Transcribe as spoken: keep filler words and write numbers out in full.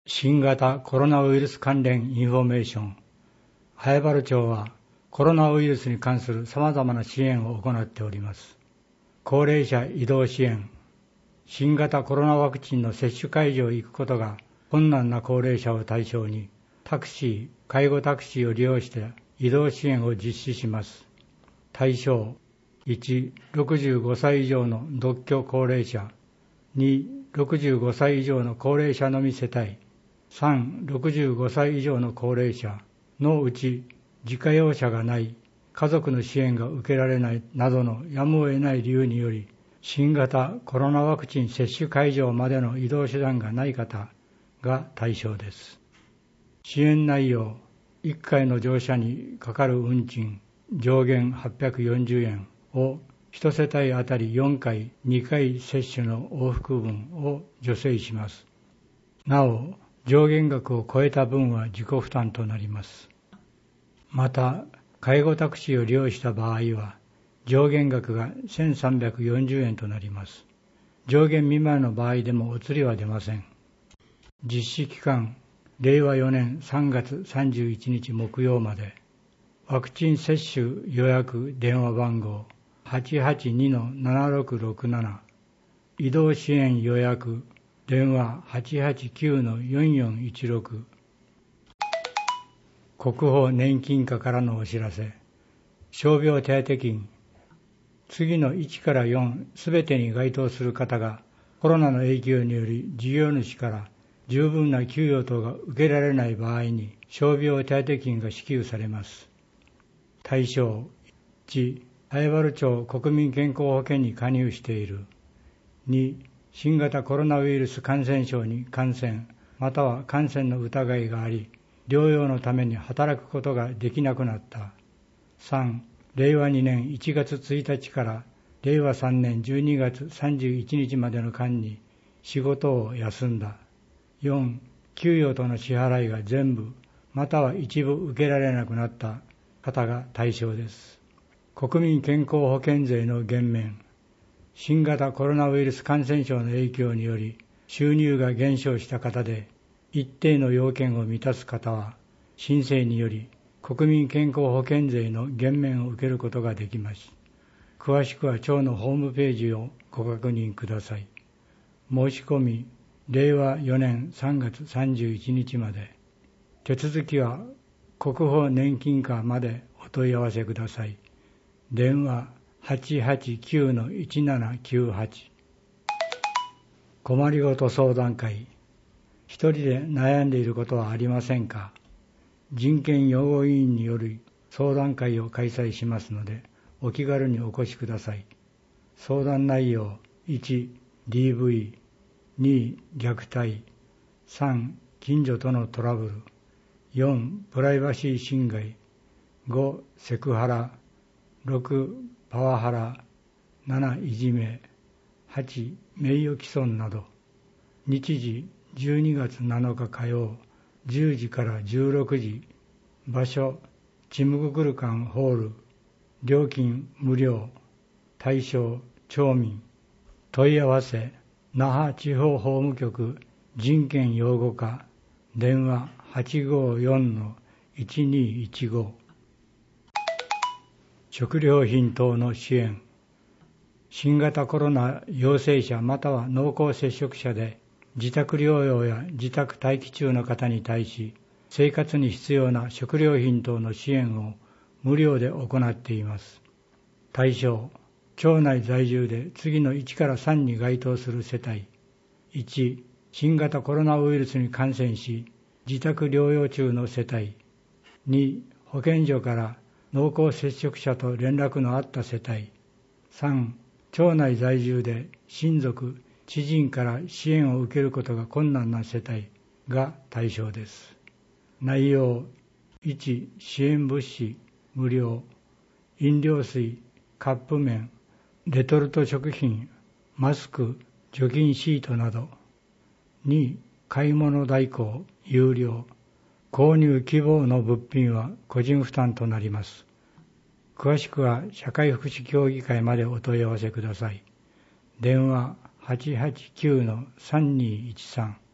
新型コロナウイルス関連インフォメーション。南風原町はコロナウイルスに関する様々な支援を行っております。高齢者移動支援、新型コロナワクチンの接種会場へ行くことが困難な高齢者を対象に、タクシー、介護タクシーを利用して移動支援を実施します。対象、いち、ろくじゅうごさい以上の独居高齢者、に、ろくじゅうごさい以上の高齢者のみ世帯、さん、ろくじゅうごさい以上の高齢者のうち自家用車がない、家族の支援が受けられないなどのやむを得ない理由により、新型コロナワクチン接種会場までの移動手段がない方が対象です。支援内容、いっかいの乗車にかかる運賃上限はっぴゃくよんじゅうえんをいち世帯あたりよんかい、にかい接種の往復分を助成します。なお、上限額を超えた分は自己負担となります。また、介護タクシーを利用した場合は、上限額がせんさんびゃくよんじゅうえんとなります。上限未満の場合でもお釣りは出ません。実施期間、れいわよねんさんがつさんじゅういちにち木曜まで。ワクチン接種予約電話番号 はちはちにのななろくろくなな、移動支援予約電話 はちはちきゅうのよんよんいちろく。国保年金課からのお知らせ。傷病手当金、次のいちからよんすべてに該当する方がコロナの影響により事業主から十分な給与等が受けられない場合に傷病手当金が支給されます。対象、いち、南風原町国民健康保険に加入している。に、新型コロナウイルス感染症に感染、または感染の疑いがあり、療養のために働くことができなくなった。さん、れいわにねんいちがつついたちかられいわさんねんじゅうにがつさんじゅういちにちまでの間に仕事を休んだ。よん、給与との支払いが全部、または一部受けられなくなった方が対象です。国民健康保険税の減免。新型コロナウイルス感染症の影響により収入が減少した方で一定の要件を満たす方は申請により国民健康保険税の減免を受けることができます。詳しくは庁のホームページをご確認ください。申し込みれいわよねんさんがつさんじゅういちにちまで。手続きは国保年金課までお問い合わせください。電話 はちはちきゅうのいちななきゅうはち。困りごと相談会。一人で悩んでいることはありませんか？人権擁護委員による相談会を開催しますので、お気軽にお越しください。相談内容、いち、ディーブイ、に、虐待、さん、近所とのトラブル、よん、プライバシー侵害、ご、セクハラ、ろく、パワハラ、なな、いじめ、はち、名誉毀損など。日時じゅうにがつなのか火曜じゅうじからじゅうろくじ。場所、チムグクルカンホール。料金無料。対象、町民。問い合わせ、那覇地方法務局人権擁護課。電話 はちごよんのいちにいちご。食料品等の支援。新型コロナ陽性者または濃厚接触者で自宅療養や自宅待機中の方に対し生活に必要な食料品等の支援を無料で行っています。対象、町内在住で次のいちからさんに該当する世帯。いち、新型コロナウイルスに感染し自宅療養中の世帯。に、保健所から濃厚接触者と連絡のあった世帯。さん、町内在住で親族、知人から支援を受けることが困難な世帯が対象です。内容、いち、支援物資無料、飲料水、カップ麺、レトルト食品、マスク、除菌シートなど。に、買い物代行有料、購入希望の物品は個人負担となります。詳しくは社会福祉協議会までお問い合わせください。電話 はちはちきゅうのさんにいちさん。